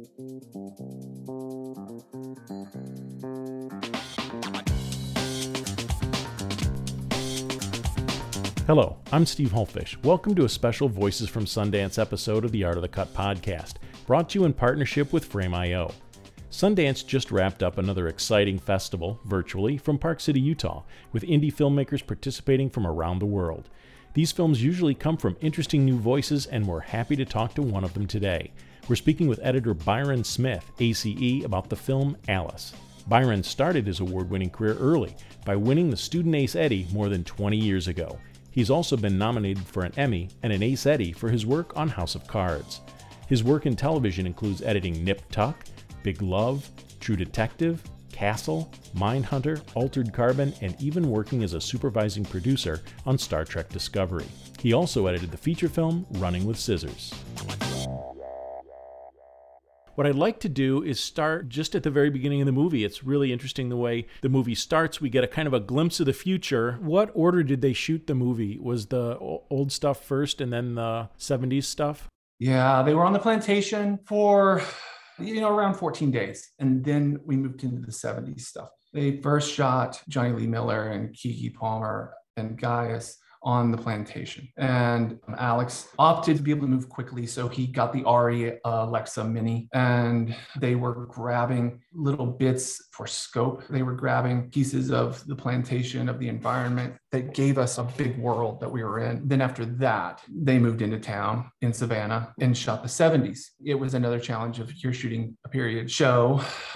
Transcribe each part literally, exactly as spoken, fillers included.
Hello, I'm Steve Hultfish. Welcome to a special Voices from Sundance episode of the Art of the Cut podcast, brought to you in partnership with Frame dot io. Sundance just wrapped up another exciting festival, virtually, from Park City, Utah, with indie filmmakers participating from around the world. These films usually come from interesting new voices, and we're happy to talk to one of them today. We're speaking with editor Byron Smith, A C E, about the film Alice. Byron started his award-winning career early by winning the Student Ace Eddie more than twenty years ago. He's also been nominated for an Emmy and an Ace Eddie for his work on House of Cards. His work in television includes editing Nip Tuck, Big Love, True Detective, Castle, Mindhunter, Altered Carbon, and even working as a supervising producer on Star Trek Discovery. He also edited the feature film Running with Scissors. What I'd like to do is start just at the very beginning of the movie. It's really interesting the way the movie starts. We get a kind of a glimpse of the future. What order did they shoot the movie? Was the old stuff first and then the seventies stuff? Yeah, they were on the plantation for, you know, around fourteen days. And then we moved into the seventies stuff. They first shot Johnny Lee Miller and Keke Palmer and Gaius on the plantation. And Alex opted to be able to move quickly, so he got the Arri uh, Alexa Mini, and they were grabbing little bits for scope. They were grabbing pieces of the plantation, of the environment that gave us a big world that we were in. Then after that, they moved into town in Savannah and shot the seventies. It was another challenge of you're shooting a period show,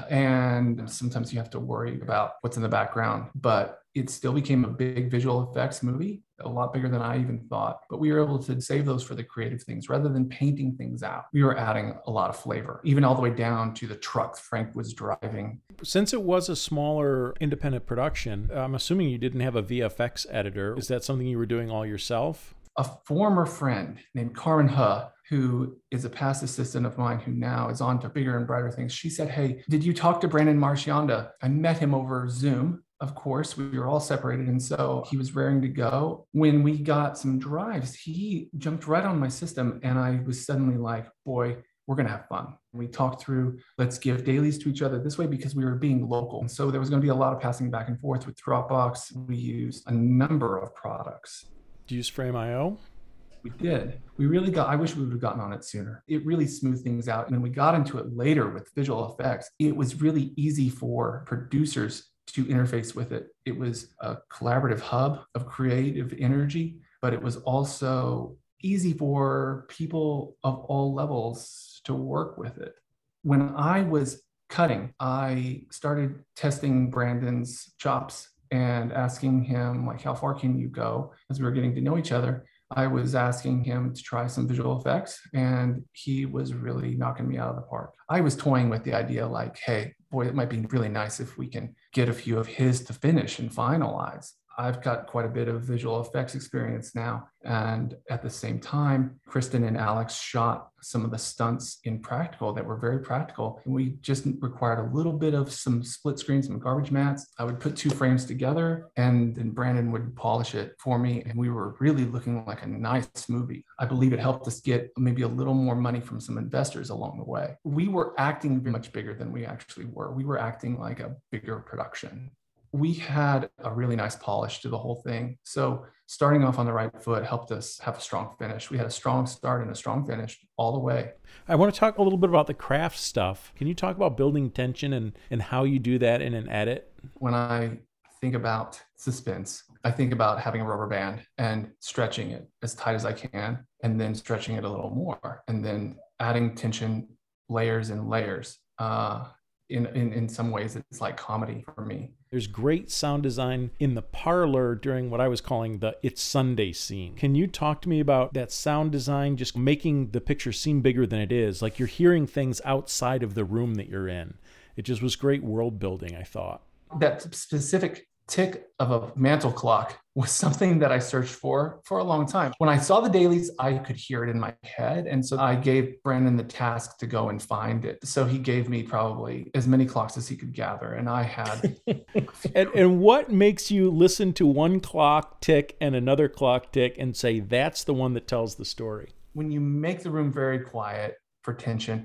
and sometimes you have to worry about what's in the background, but it still became a big visual effects movie, a lot bigger than I even thought. But we were able to save those for the creative things. Rather than painting things out, we were adding a lot of flavor, even all the way down to the truck Frank was driving. Since it was a smaller independent production, I'm assuming you didn't have a V F X editor. Is that something you were doing all yourself? A former friend named Carmen Huh, who is a past assistant of mine who now is on to bigger and brighter things. She said, "Hey, did you talk to Brandon Marchionda?" I met him over Zoom. Of course, we were all separated, and so he was raring to go. When we got some drives, he jumped right on my system, and I was suddenly like, boy, we're going to have fun. We talked through, let's give dailies to each other this way because we were being local. And so there was going to be a lot of passing back and forth with Dropbox. We used a number of products. Do you use Frame dot io? We did. We really got, I wish we would have gotten on it sooner. It really smoothed things out. And when we got into it later with visual effects, it was really easy for producers to interface with it. It was a collaborative hub of creative energy, but it was also easy for people of all levels to work with it. When I was cutting, I started testing Brandon's chops and asking him, like, how far can you go? As we were getting to know each other, I was asking him to try some visual effects, and he was really knocking me out of the park. I was toying with the idea like, hey, boy, it might be really nice if we can get a few of his to finish and finalize. I've got quite a bit of visual effects experience now. And at the same time, Kristen and Alex shot some of the stunts in practical that were very practical. And we just required a little bit of some split screens, some garbage mats. I would put two frames together, and then Brandon would polish it for me. And we were really looking like a nice movie. I believe it helped us get maybe a little more money from some investors along the way. We were acting much bigger than we actually were. We were acting like a bigger production. We had a really nice polish to the whole thing. So starting off on the right foot helped us have a strong finish. We had a strong start and a strong finish all the way. I want to talk a little bit about the craft stuff. Can you talk about building tension and, and how you do that in an edit? When I think about suspense, I think about having a rubber band and stretching it as tight as I can, and then stretching it a little more, and then adding tension layers and layers. Uh, In, in in some ways, it's like comedy for me. There's great sound design in the parlor during what I was calling the It's Sunday scene. Can you talk to me about that sound design, just making the picture seem bigger than it is? Like you're hearing things outside of the room that you're in. It just was great world building, I thought. That specific tick of a mantle clock was something that I searched for for a long time. When I saw the dailies, I could hear it in my head. And so I gave Brandon the task to go and find it. So he gave me probably as many clocks as he could gather. And I had... and, and what makes you listen to one clock tick and another clock tick and say, that's the one that tells the story? When you make the room very quiet for tension,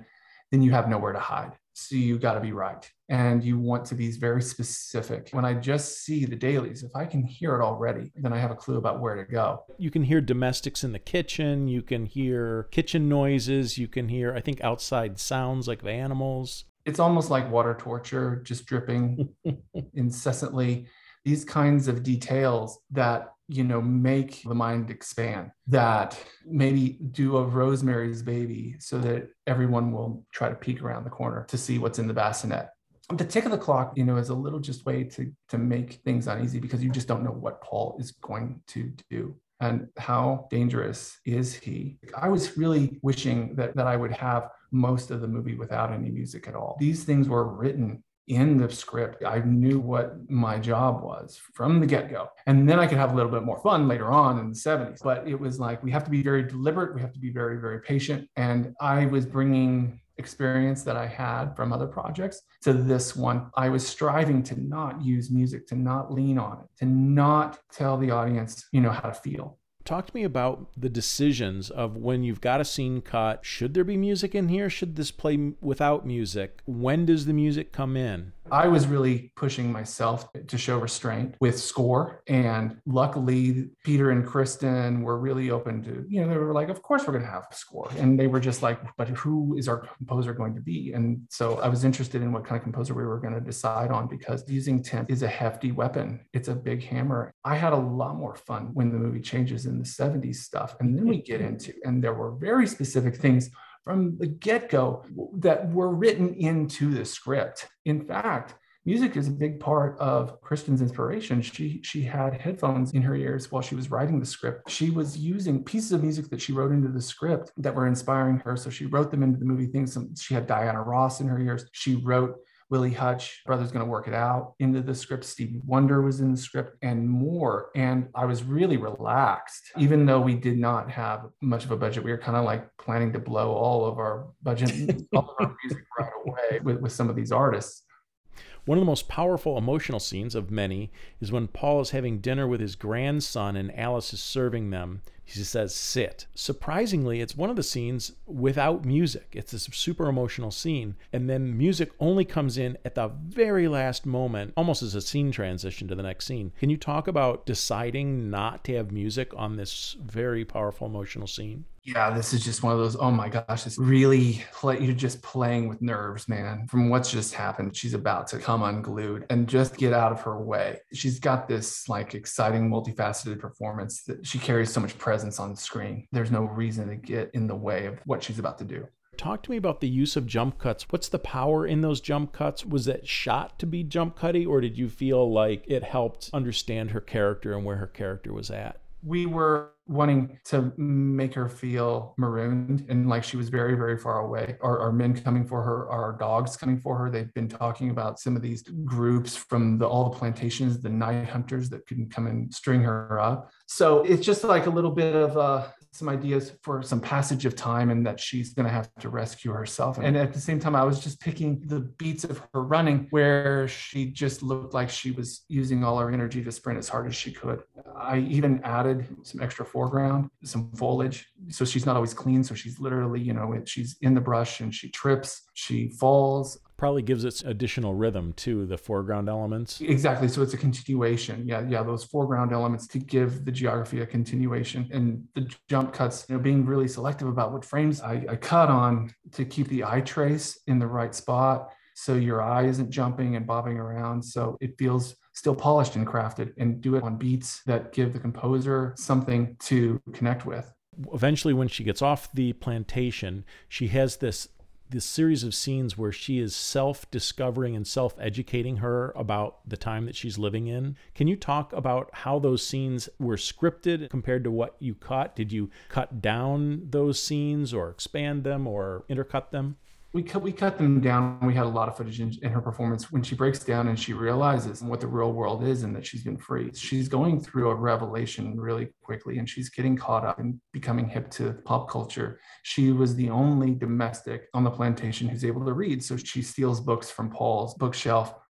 then you have nowhere to hide. So you got to be right. And you want to be very specific. When I just see the dailies, if I can hear it already, then I have a clue about where to go. You can hear domestics in the kitchen. You can hear kitchen noises. You can hear, I think, outside sounds like of animals. It's almost like water torture, just dripping incessantly. These kinds of details that, you know, make the mind expand, that maybe do a Rosemary's Baby so that everyone will try to peek around the corner to see what's in the bassinet. The tick of the clock, you know, is a little just way to, to make things uneasy because you just don't know what Paul is going to do. And how dangerous is he? I was really wishing that, that I would have most of the movie without any music at all. These things were written in the script. I knew what my job was from the get-go. And then I could have a little bit more fun later on in the seventies. But it was like, we have to be very deliberate. We have to be very, very patient. And I was bringing experience that I had from other projects to this one. I was striving to not use music, to not lean on it, to not tell the audience, you know, how to feel. Talk to me about the decisions of when you've got a scene cut. Should there be music in here? Should this play without music? When does the music come in? I was really pushing myself to show restraint with score. And luckily, Peter and Kristen were really open to, you know, they were like, of course we're going to have a score. And they were just like, but who is our composer going to be? And so I was interested in what kind of composer we were going to decide on, because using tenth is a hefty weapon. It's a big hammer. I had a lot more fun when the movie changes in the seventies stuff. And then we get into, and there were very specific things from the get-go that were written into the script. In fact, music is a big part of Kristen's inspiration. She she had headphones in her ears while she was writing the script. She was using pieces of music that she wrote into the script that were inspiring her. So she wrote them into the movie things. She had Diana Ross in her ears. She wrote Willie Hutch, Brother's Gonna Work It Out, into the script. Stevie Wonder was in the script and more. And I was really relaxed, even though we did not have much of a budget. We were kind of like planning to blow all of our budget, all of our music right away with, with some of these artists. One of the most powerful emotional scenes of many is when Paul is having dinner with his grandson and Alice is serving them. He says, sit. Surprisingly, it's one of the scenes without music. It's this super emotional scene. And then music only comes in at the very last moment, almost as a scene transition to the next scene. Can you talk about deciding not to have music on this very powerful emotional scene? Yeah, this is just one of those, oh my gosh, it's really, play, you're just playing with nerves, man, from what's just happened. She's about to come unglued and just get out of her way. She's got this like exciting, multifaceted performance that she carries so much presence on the screen. There's no reason to get in the way of what she's about to do. Talk to me about the use of jump cuts. What's the power in those jump cuts? Was it shot to be jump cutty, or did you feel like it helped understand her character and where her character was at? We were wanting to make her feel marooned and like she was very, very far away. Are, are men coming for her? Are our dogs coming for her? They've been talking about some of these groups from the, all the plantations, the night hunters that couldn't come and string her up. So it's just like a little bit of uh, some ideas for some passage of time and that she's going to have to rescue herself. And at the same time, I was just picking the beats of her running where she just looked like she was using all her energy to sprint as hard as she could. I even added some extra foreground, some foliage. So she's not always clean. So she's literally, you know, she's in the brush and she trips, she falls. Probably gives it additional rhythm to the foreground elements. Exactly. So it's a continuation. Yeah, yeah, those foreground elements to give the geography a continuation. And the jump cuts, you know, being really selective about what frames I, I cut on to keep the eye trace in the right spot. So your eye isn't jumping and bobbing around. So it feels still polished and crafted, and do it on beats that give the composer something to connect with. Eventually, when she gets off the plantation, she has this this series of scenes where she is self-discovering and self-educating her about the time that she's living in. Can you talk about how those scenes were scripted compared to what you cut? Did you cut down those scenes or expand them or intercut them? We cut, we cut them down. We had a lot of footage in, in her performance when she breaks down and she realizes what the real world is and that she's been free. She's going through a revelation really quickly and she's getting caught up and becoming hip to pop culture. She was the only domestic on the plantation who's able to read. So she steals books from Paul's bookshelf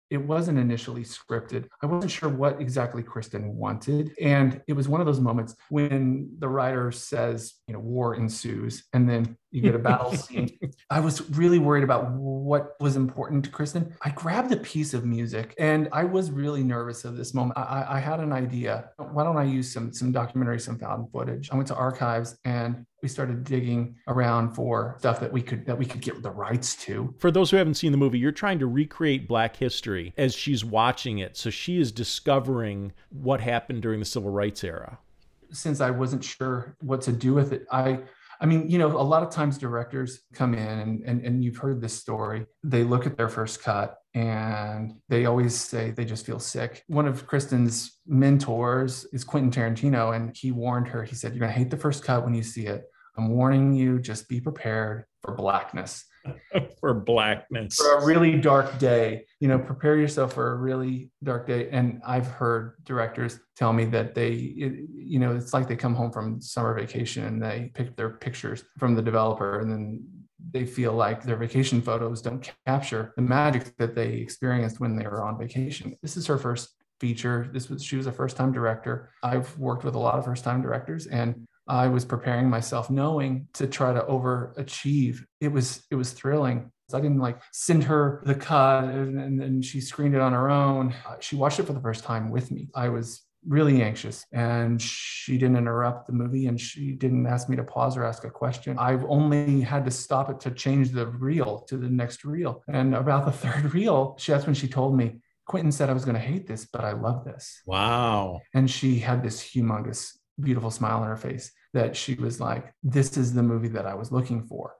It wasn't initially scripted. I wasn't sure what exactly Kristen wanted. And it was one of those moments when the writer says, you know, war ensues, and then you get a battle scene. I was really worried about what was important to Kristen. I grabbed a piece of music and I was really nervous of this moment. I, I had an idea. Why don't I use some, some documentary, some found footage? I went to archives and we started digging around for stuff that we could that we could get the rights to. For those who haven't seen the movie, you're trying to recreate Black history as she's watching it. So she is discovering what happened during the Civil Rights era. Since I wasn't sure what to do with it, I I mean, you know, a lot of times directors come in and, and, and you've heard this story. They look at their first cut and they always say they just feel sick. One of Kristen's mentors is Quentin Tarantino, and he warned her. He said, "You're going to hate the first cut when you see it. I'm warning you, just be prepared for blackness." For blackness. For a really dark day, you know, prepare yourself for a really dark day. And I've heard directors tell me that they, it, you know, it's like they come home from summer vacation and they pick their pictures from the developer, and then they feel like their vacation photos don't capture the magic that they experienced when they were on vacation. This is her first feature. This was, she was a first-time director. I've worked with a lot of first-time directors, and I was preparing myself knowing to try to overachieve. It was, it was thrilling. I didn't like send her the cut and, and she screened it on her own. She watched it for the first time with me. I was really anxious, and she didn't interrupt the movie, and she didn't ask me to pause or ask a question. I've only had to stop it to change the reel to the next reel. And about the third reel, she, that's when she told me, "Quentin said I was going to hate this, but I love this." Wow. And she had this humongous, beautiful smile on her face that she was like, "This is the movie that I was looking for."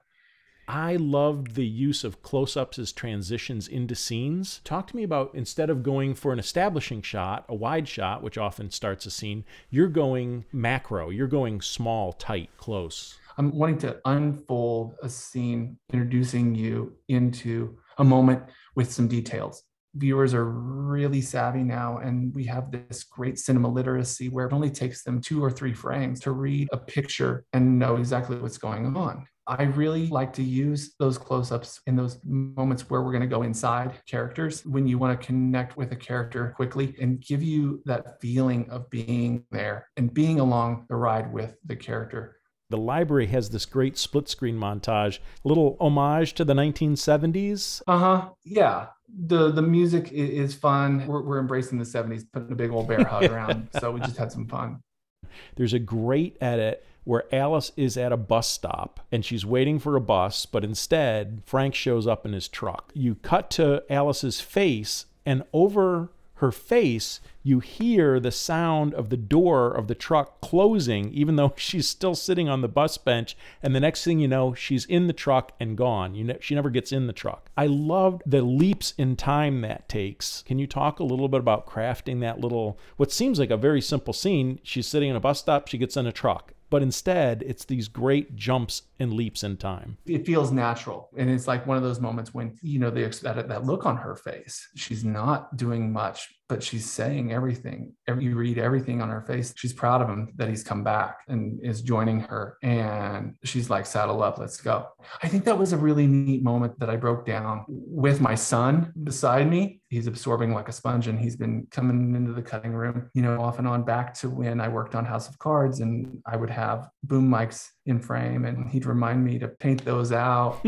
I loved the use of close-ups as transitions into scenes. Talk to me about, instead of going for an establishing shot, a wide shot, which often starts a scene, you're going macro, you're going small, tight, close. I'm wanting to unfold a scene, introducing you into a moment with some details. Viewers are really savvy now, and we have this great cinema literacy where it only takes them two or three frames to read a picture and know exactly what's going on. I really like to use those close-ups in those moments where we're going to go inside characters, when you want to connect with a character quickly and give you that feeling of being there and being along the ride with the character. The library has this great split screen montage, a little homage to the nineteen seventies. Uh-huh. Yeah. The the music is fun. We're, we're embracing the seventies, putting a big old bear hug around. So we just had some fun. There's a great edit where Alice is at a bus stop and she's waiting for a bus, but instead Frank shows up in his truck. You cut to Alice's face, and over her face, you hear the sound of the door of the truck closing, even though she's still sitting on the bus bench. And the next thing you know, she's in the truck and gone. You know, she never gets in the truck. I loved the leaps in time that takes. Can you talk a little bit about crafting that little, what seems like a very simple scene? She's sitting in a bus stop, she gets in a truck. But instead, it's these great jumps and leaps in time. It feels natural. And it's like one of those moments when, you know, they, that, that look on her face. She's not doing much, but she's saying everything. Every, you read everything on her face. She's proud of him that he's come back and is joining her. And she's like, "Saddle up, let's go." I think that was a really neat moment that I broke down with my son beside me. He's absorbing like a sponge, and he's been coming into the cutting room, you know, off and on, back to when I worked on House of Cards, and I would have boom mics in frame and he'd remind me to paint those out.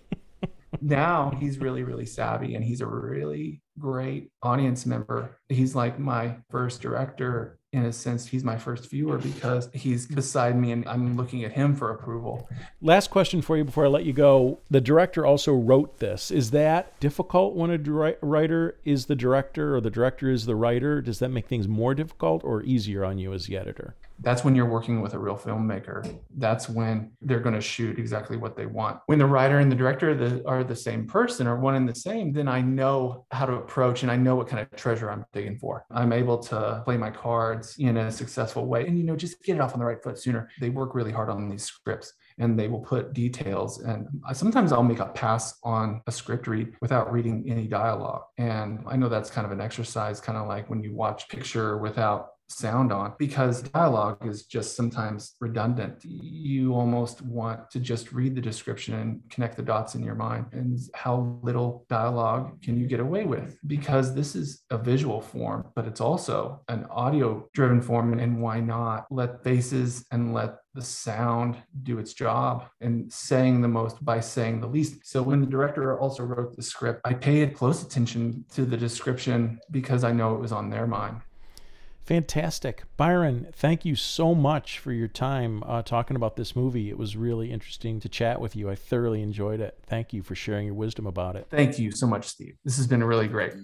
Now he's really, really savvy, and he's a really great audience member. He's like my first director. In a sense, he's my first viewer because he's beside me and I'm looking at him for approval. Last question for you before I let you go. The director also wrote this. Is that difficult when a di- writer is the director or the director is the writer? Does that make things more difficult or easier on you as the editor? That's when you're working with a real filmmaker. That's when they're going to shoot exactly what they want. When the writer and the director are the, are the same person or one and the same, then I know how to approach and I know what kind of treasure I'm digging for. I'm able to play my cards in a successful way and, you know, just get it off on the right foot sooner. They work really hard on these scripts and they will put details. And sometimes I'll make a pass on a script read without reading any dialogue. And I know that's kind of an exercise, kind of like when you watch a picture without sound on, because dialogue is just sometimes redundant. You almost want to just read the description and connect the dots in your mind. And how little dialogue can you get away with? Because this is a visual form, but it's also an audio driven form. And why not let faces and let the sound do its job, and saying the most by saying the least. So when the director also wrote the script, I paid close attention to the description because I know it was on their mind. Fantastic. Byron, thank you so much for your time uh, talking about this movie. It was really interesting to chat with you. I thoroughly enjoyed it. Thank you for sharing your wisdom about it. Thank you so much, Steve. This has been really great.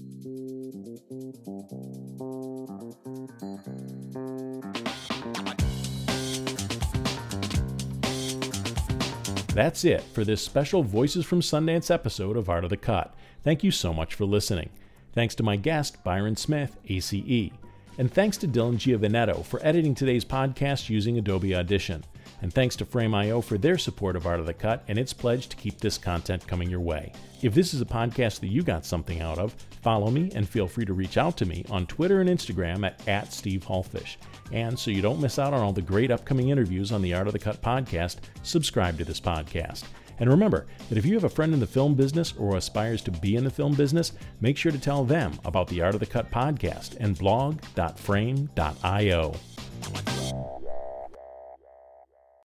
That's it for this special Voices from Sundance episode of Art of the Cut. Thank you so much for listening. Thanks to my guest, Byron Smith, A C E. And thanks to Dylan Giovanetto for editing today's podcast using Adobe Audition. And thanks to Frame dot I O for their support of Art of the Cut and its pledge to keep this content coming your way. If this is a podcast that you got something out of, follow me and feel free to reach out to me on Twitter and Instagram at, at Steve Hultfish. And so you don't miss out on all the great upcoming interviews on the Art of the Cut podcast, subscribe to this podcast. And remember that if you have a friend in the film business or aspires to be in the film business, make sure to tell them about the Art of the Cut podcast and blog dot frame dot I O.